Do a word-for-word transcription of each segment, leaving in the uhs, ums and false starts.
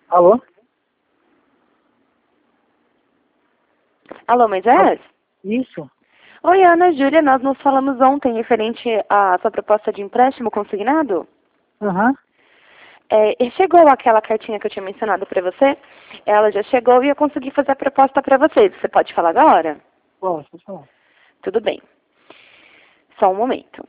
Alô? Alô, Moisés? Isso? Oi, Ana Júlia, nós nos falamos ontem referente à sua proposta de empréstimo consignado. Aham. É, chegou aquela cartinha que eu tinha mencionado para você? Ela já chegou e eu consegui fazer a proposta para você. Você pode falar agora? Posso, pode falar. Tudo bem. Só um momento.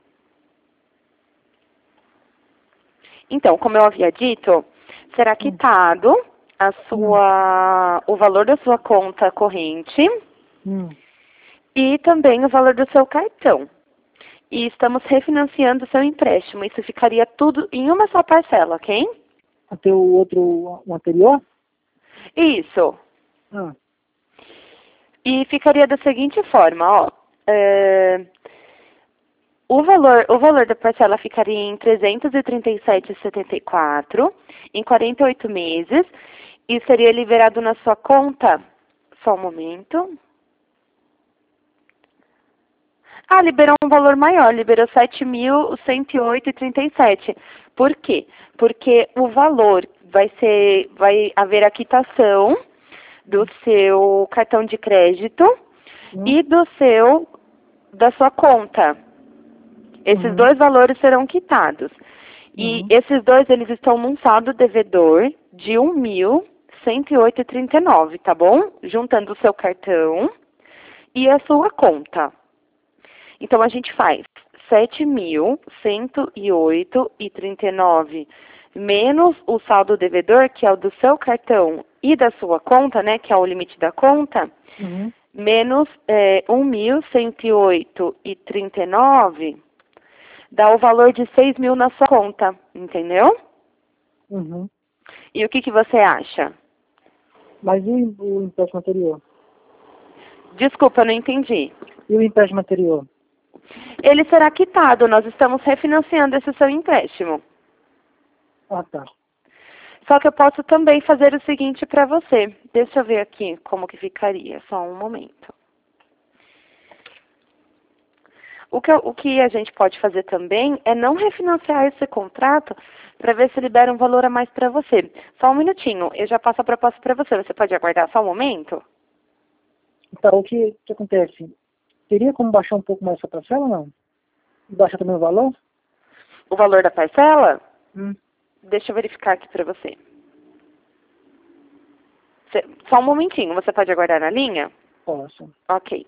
Então, como eu havia dito, será Hum. quitado a Hum. sua, o valor da sua conta corrente Hum. e também o valor do seu cartão. E estamos refinanciando o seu empréstimo. Isso ficaria tudo em uma só parcela, ok? Até o outro, o anterior? Isso. Ah. E ficaria da seguinte forma, ó. É, o valor, o valor da parcela ficaria em trezentos e trinta e sete reais e setenta e quatro centavos em quarenta e oito meses e seria liberado na sua conta. Só um momento. Ah, liberou um valor maior, liberou sete mil cento e oito reais e trinta e sete centavos. Por quê? Porque o valor vai ser, vai haver a quitação do seu cartão de crédito Hum. e do seu, da sua conta. Esses Uhum. dois valores serão quitados. E Uhum. esses dois, eles estão num saldo devedor de um mil cento e oito reais e trinta e nove centavos, tá bom? Juntando o seu cartão e a sua conta. Então, a gente faz sete mil cento e oito reais e trinta e nove centavos menos o saldo devedor, que é o do seu cartão e da sua conta, né, que é o limite da conta, Uhum. menos é, um mil cento e oito reais e trinta e nove centavos, dá o valor de seis mil na sua conta, entendeu? Uhum. E o que, que você acha? Mas e o empréstimo anterior? Desculpa, eu não entendi. E o empréstimo anterior? Ele será quitado, nós estamos refinanciando esse seu empréstimo. Ah, tá. Só que eu posso também fazer o seguinte para você. Deixa eu ver aqui como que ficaria, só um momento. O que, eu- o que a gente pode fazer também é não refinanciar esse contrato para ver se libera um valor a mais para você. Só um minutinho, eu já passo a proposta para você. Você pode aguardar só um momento? Então, o que, que acontece? Teria como baixar um pouco mais essa parcela ou não? E baixar também o valor? O valor da parcela? Hum. Deixa eu verificar aqui para você. Você- Só um momentinho, você pode aguardar na linha? Posso. Ok.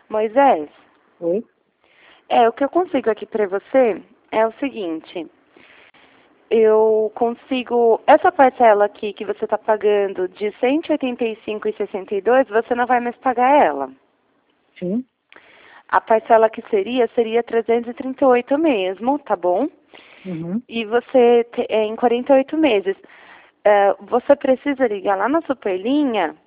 Moisés, Oi? é, o que eu consigo aqui para você é o seguinte. Eu consigo, essa parcela aqui que você está pagando de cento e oitenta e cinco reais e sessenta e dois centavos, você não vai mais pagar ela. Sim. A parcela que seria, seria trezentos e trinta e oito mesmo, tá bom? Uhum. E você, te- é, em quarenta e oito meses, é, você precisa ligar lá na Superlinha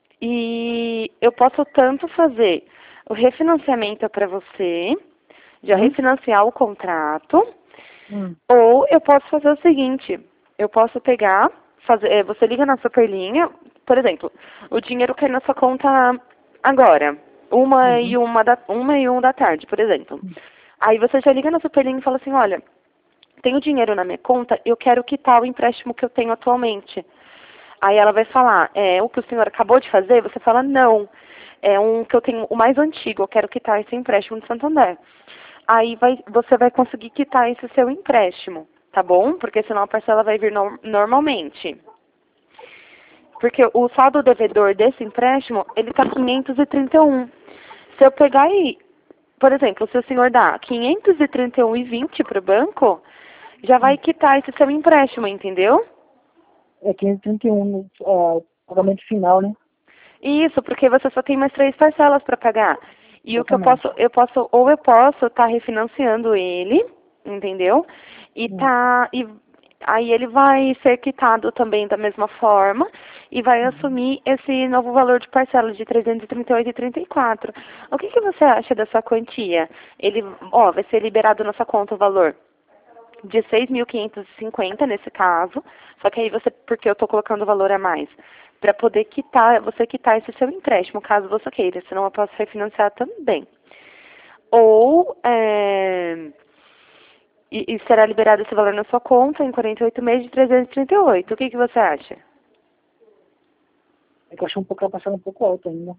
e eu posso tanto fazer o refinanciamento para você, já Hum? refinanciar o contrato, Hum. ou eu posso fazer o seguinte, eu posso pegar, fazer, eh, você liga na Superlinha, por exemplo, o dinheiro cai na sua conta agora, uma Uhum. e uma da, uma e uma da tarde, por exemplo. Aí você já liga na Superlinha e fala assim, olha, tenho dinheiro na minha conta, eu quero quitar o empréstimo que eu tenho atualmente. Aí ela vai falar, é o que o senhor acabou de fazer? Você fala, não, é um que eu tenho, o mais antigo, eu quero quitar esse empréstimo do Santander. Aí vai, você vai conseguir quitar esse seu empréstimo, tá bom? Porque senão a parcela vai vir no, normalmente. Porque o saldo devedor desse empréstimo, ele está quinhentos e trinta e um. Se eu pegar aí, por exemplo, se o senhor dá quinhentos e trinta e um e vinte para o banco, já vai quitar esse seu empréstimo, entendeu? É quinhentos e trinta e um no ah, pagamento final, né? Isso, porque você só tem mais três parcelas para pagar. E o que eu Exatamente. posso, eu posso, ou eu posso estar refinanciando ele, entendeu? E Hum. tá, e aí ele vai ser quitado também da mesma forma e vai Uhum. assumir esse novo valor de parcela de trezentos e trinta e oito reais e trinta e quatro centavos. O que que você acha dessa quantia? Ele, ó, vai ser liberado na sua conta o valor de seis mil quinhentos e cinquenta nesse caso, só que aí você, porque eu estou colocando o valor a mais, para poder quitar, você quitar esse seu empréstimo, caso você queira, senão eu posso refinanciar também. Ou, é, e, e será liberado esse valor na sua conta em quarenta e oito meses de trezentos e trinta e oito. O que, que você acha? É que eu achei um pouco a parcela um pouco alta ainda.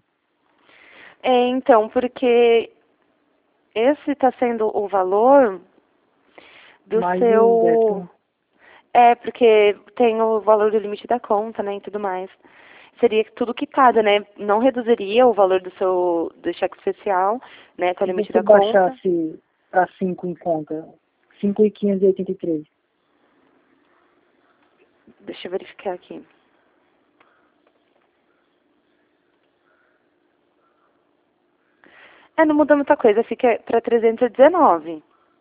É, então, porque esse está sendo o valor do Mais o débito, seu. né? É, porque tem o valor do limite da conta, né, e tudo mais. Seria tudo quitado, né? Não reduziria o valor do seu do cheque especial, né, com o Se limite você da conta. baixasse para cinco em conta, cinco mil quinhentos e oitenta e três. Deixa eu verificar aqui. É, não muda muita coisa, fica para trezentos e dezenove.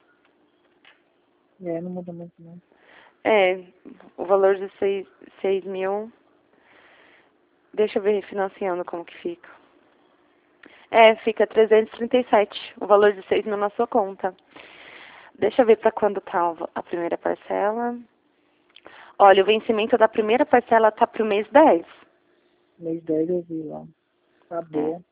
É, não muda muito não. É, o valor de seis, seis mil. Deixa eu ver refinanciando como que fica. É, fica trezentos e trinta e sete, o valor de seis mil na sua conta. Deixa eu ver para quando tá o- a primeira parcela. Olha, o vencimento da primeira parcela tá pro mês dez. Mês dez eu vi lá. Tá É. boa.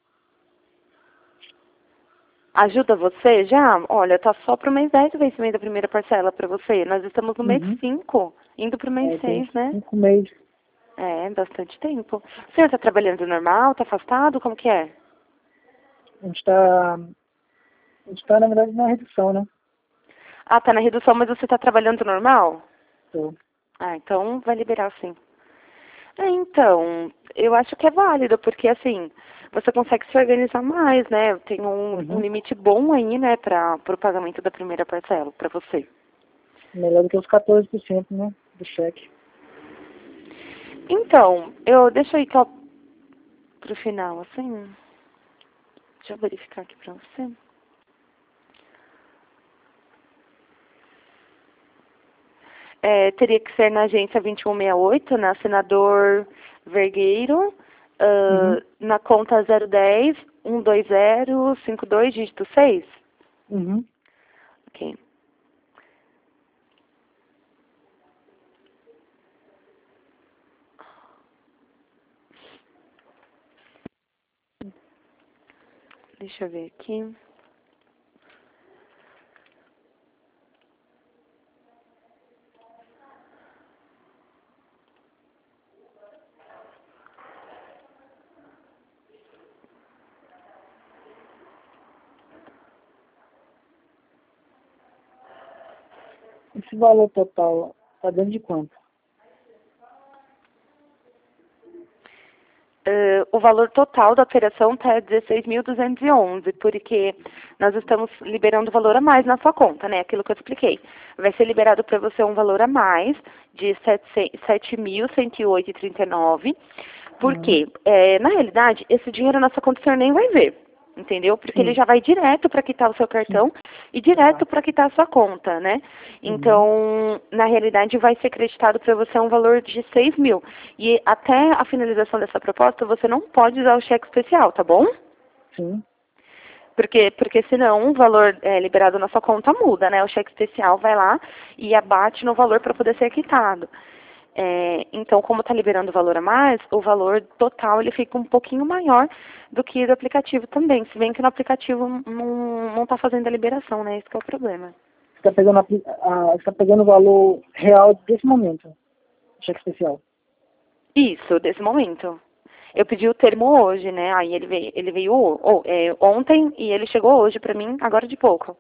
Ajuda você já? Olha, tá só pro mês dez o vencimento da primeira parcela para você. Nós estamos no mês Uhum. cinco, indo pro mês É, tem seis, né? cinco meses. É, bastante tempo. O senhor tá trabalhando normal? Tá afastado? Como que é? A gente tá, a gente tá, na verdade, na redução, né? Ah, tá na redução, mas você tá trabalhando normal? Tô. Ah, então vai liberar sim. É, então, eu acho que é válido, porque assim, você consegue se organizar mais, né? Tem um, um Uhum. limite bom aí, né, para o pagamento da primeira parcela, para você. Melhor do que os quatorze por cento, né? Do cheque. Então, eu deixo aí para pro final, assim. Deixa eu verificar aqui pra você. É, teria que ser na agência vinte e um sessenta e oito, na Senador Vergueiro, Uhum. ah, na conta zero dez, um dois zero, cinco dois, dígito seis. Uhum. Ok. Deixa eu ver aqui. Esse valor total tá dentro de quanto? Ah, uh, o valor total da operação está dezesseis mil duzentos e onze, porque nós estamos liberando valor a mais na sua conta, né? Aquilo que eu expliquei. Vai ser liberado para você um valor a mais de sete mil cento e oito vírgula trinta e nove, porque, Uhum. é, na realidade, esse dinheiro na sua conta o senhor nem vai ver. Entendeu? Porque ele Sim. já vai direto para quitar o seu Sim. cartão e direto Tá. para quitar a sua conta, né? Uhum. Então, na realidade, vai ser creditado para você um valor de seis mil. E até a finalização dessa proposta, você não pode usar o cheque especial, tá bom? Sim. Porque, porque senão o valor é, liberado na sua conta muda, né? O cheque especial vai lá e abate no valor para poder ser quitado. É, então, como está liberando o valor a mais, o valor total ele fica um pouquinho maior do que do aplicativo também. Se bem que no aplicativo não está fazendo a liberação, né? Esse que é o problema. Você está pegando, a, a, você tá pegando o valor real desse momento, cheque especial. Isso, desse momento. Eu pedi o termo hoje, né? Aí ele veio, ele veio oh, é, ontem e ele chegou hoje para mim, agora de pouco.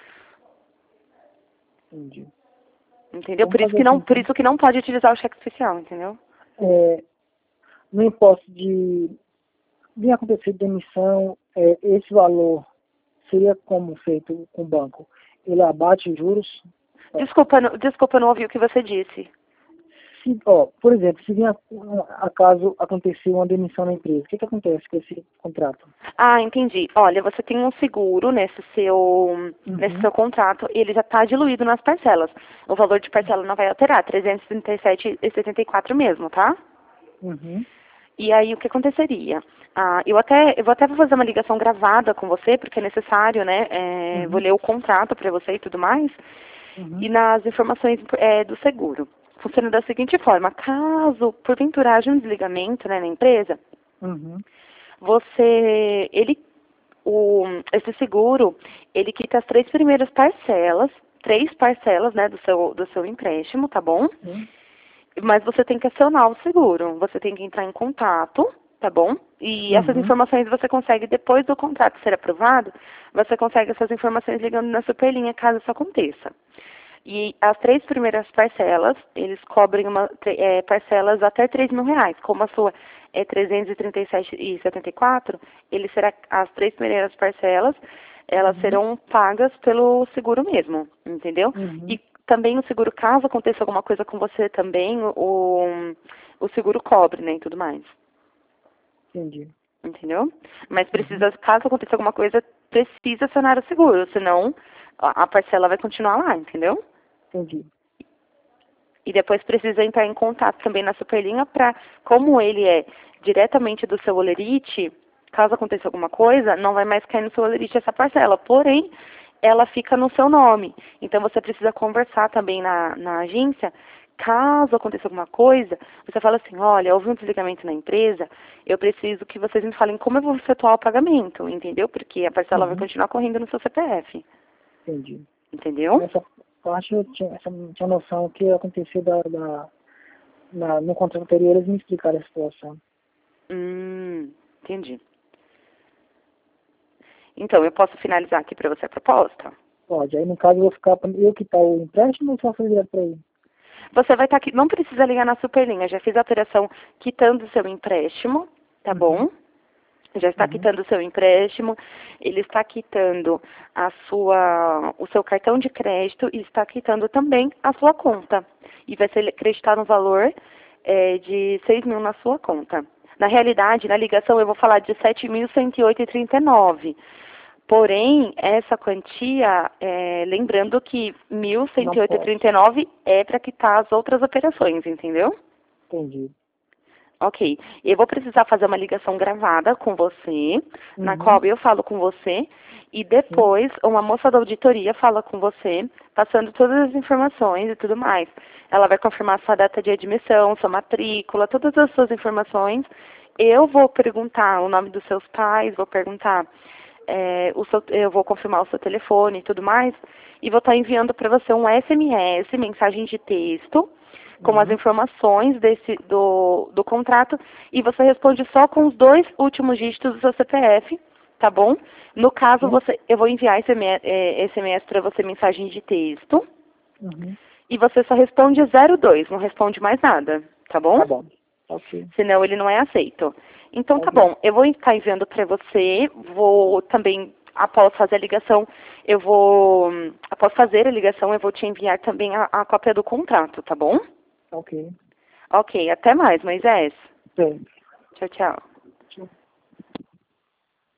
Entendi. Entendeu? Vamos Por isso fazer que assim, não, por então. isso que não pode utilizar o cheque especial, entendeu? É, no imposto de vir acontecer demissão, é, esse valor seria como feito com o banco? Ele abate os juros? Desculpa, não- desculpa, eu não ouvi o que você disse. Se, ó, por exemplo, se vir a, acaso acontecer uma demissão na empresa, o que, que acontece com esse contrato? Ah, entendi. Olha, você tem um seguro nesse seu, nesse Uhum. seu contrato e ele já está diluído nas parcelas. O valor de parcela não vai alterar, trezentos e trinta e sete reais e setenta e quatro centavos mesmo, tá? Uhum. E aí o que aconteceria? Ah, eu até eu vou até fazer uma ligação gravada com você, porque é necessário, né? É, vou Uhum. ler o contrato para você e tudo mais. E Uhum. nas informações é, do seguro. Funciona da seguinte forma, caso porventura haja um desligamento, né, na empresa, Uhum. você, ele, o, esse seguro, ele quita as três primeiras parcelas, três parcelas, né, do seu, do seu empréstimo, tá bom? Sim. Mas você tem que acionar o seguro, você tem que entrar em contato, tá bom? E essas Uhum. informações você consegue, depois do contrato ser aprovado, você consegue essas informações ligando na superlinha, caso isso aconteça. E as três primeiras parcelas, eles cobrem uma, é, parcelas até três mil reais. Como a sua é trezentos e trinta e sete reais e setenta e quatro centavos, ele será, as três primeiras parcelas, elas Uhum. serão pagas pelo seguro mesmo, entendeu? E Uhum. também o seguro, caso aconteça alguma coisa com você também, o, o seguro cobre, né, e tudo mais. Entendi. Entendeu? Mas Uhum. precisa, caso aconteça alguma coisa, precisa acionar o seguro, senão a a parcela vai continuar lá, entendeu? Entendi. E depois precisa entrar em contato também na Superlinha para, como ele é diretamente do seu olerite, caso aconteça alguma coisa, não vai mais cair no seu olerite essa parcela. Porém, ela fica no seu nome. Então você precisa conversar também na, na agência. Caso aconteça alguma coisa, você fala assim, olha, houve um desligamento na empresa, eu preciso que vocês me falem como eu vou efetuar o pagamento, entendeu? Porque a parcela vai Uhum. continuar correndo no seu C P F, Entendi. entendeu? Essa parte eu tinha, essa, tinha noção que aconteceu da, da, na, no contrato anterior, eles me explicaram a situação. Hum, entendi. Então, eu posso finalizar aqui para você a proposta? Pode. Aí, no caso, eu vou ficar, pra eu quitar o empréstimo ou só fazer direto para ele? Você vai estar aqui, não precisa ligar na Superlinha, já fiz a operação quitando o seu empréstimo, tá Uhum. bom? Já está Uhum. quitando o seu empréstimo, ele está quitando a sua, o seu cartão de crédito e está quitando também a sua conta. E vai ser acreditado um valor é, de seis mil na sua conta. Na realidade, na ligação, eu vou falar de sete mil cento e oito vírgula trinta e nove. Porém, essa quantia, é, lembrando que mil cento Não e oito vírgula posso. trinta e nove é para quitar as outras operações, entendeu? Entendi. Ok. Eu vou precisar fazer uma ligação gravada com você, na Uhum. qual eu falo com você, e Sim. depois uma moça da auditoria fala com você, passando todas as informações e tudo mais. Ela vai confirmar sua data de admissão, sua matrícula, todas as suas informações. Eu vou perguntar o nome dos seus pais, vou perguntar, é, o seu, eu vou confirmar o seu telefone e tudo mais, e vou estar enviando para você um S M S, mensagem de texto, com as Uhum. informações desse, do, do contrato, e você responde só com os dois últimos dígitos do seu C P F, tá bom? No caso, Sim. você, eu vou enviar esse S M S para você, mensagem de texto, Uhum. e você só responde zero dois, não responde mais nada, tá bom? Tá bom. Ok. Senão ele não é aceito. Então tá Ok. bom, eu vou estar enviando para você, vou também, após fazer a ligação, eu vou, após fazer a ligação, eu vou te enviar também a, a cópia do contrato, tá bom? Ok. Ok, até mais, Moisés. Bem. Tchau, tchau.